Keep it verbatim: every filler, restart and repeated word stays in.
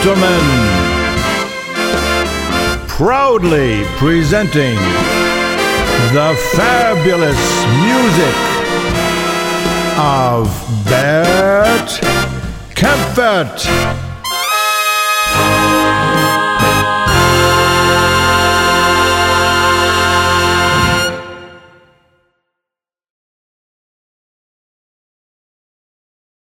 gentlemen, proudly presenting the fabulous music of Bert Kaempfert.